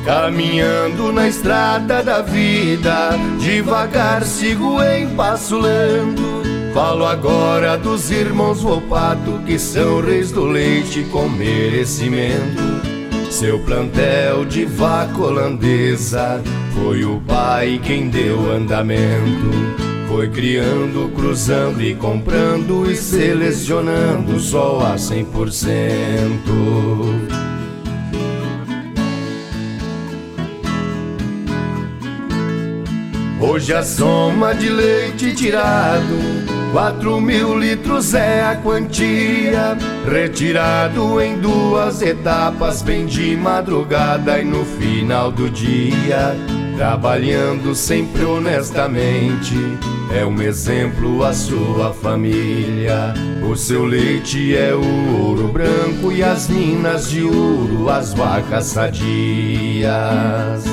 Caminhando na estrada da vida, devagar sigo em passo lento. Falo agora dos irmãos Volpato, que são reis do leite com merecimento. Seu plantel de vaca holandesa foi o pai quem deu andamento. Foi criando, cruzando e comprando e selecionando só a 100%. Hoje a soma de leite tirado, 4.000 litros é a quantia, retirado em 2 etapas, bem de madrugada e no final do dia. Trabalhando sempre honestamente, é um exemplo a sua família. O seu leite é o ouro branco e as minas de ouro, as vacas sadias.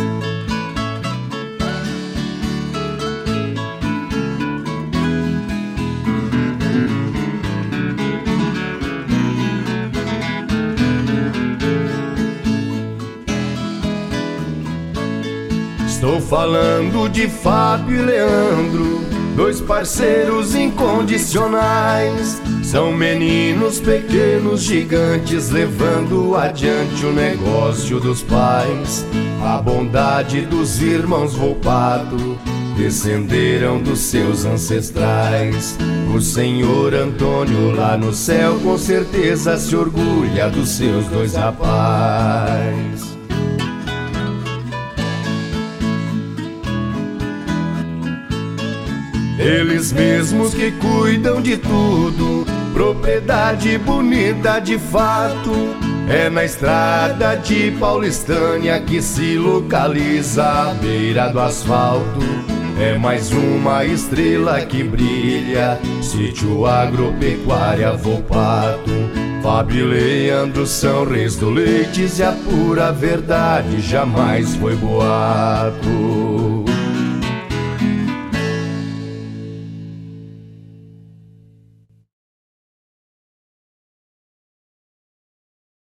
Estou falando de Fábio e Leandro, 2 parceiros incondicionais. São meninos pequenos, gigantes, levando adiante o negócio dos pais. A bondade dos irmãos Volpato descenderam dos seus ancestrais. O senhor Antônio lá no céu com certeza se orgulha dos seus 2 rapazes. Eles mesmos que cuidam de tudo, propriedade bonita de fato. É na estrada de Paulistânia que se localiza a beira do asfalto. É mais uma estrela que brilha, sítio agropecuária Volpato. Fábio e Leandro são reis do leite e a pura verdade jamais foi boato.